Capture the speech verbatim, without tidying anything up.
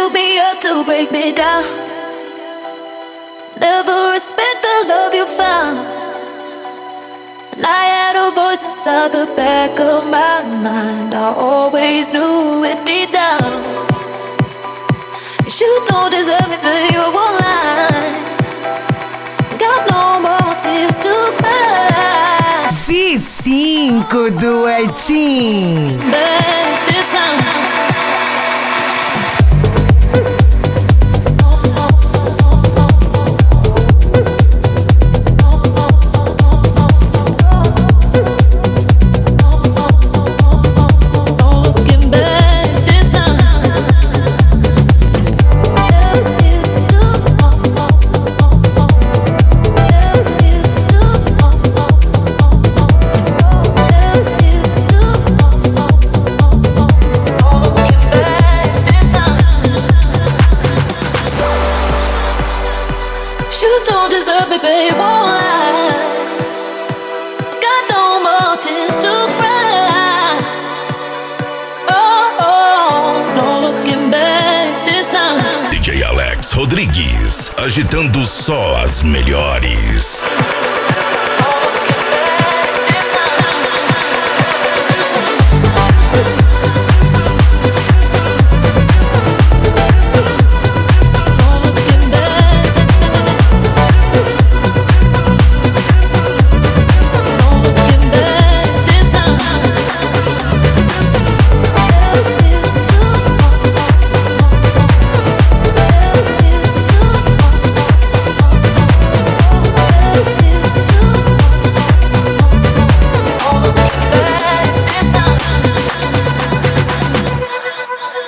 build me up to break me down. Never respect the love you found. And I had a voice inside the back of my mind. I always knew it deep down. You don't deserve it, but you won't lie. Got no more tears to cry. G cinco do Etim. But this time you don't deserve it, babe, won't lie. Got no more tears to cry. Oh, oh, no looking back this time. D J Alex Rodrigues, agitando só as melhores.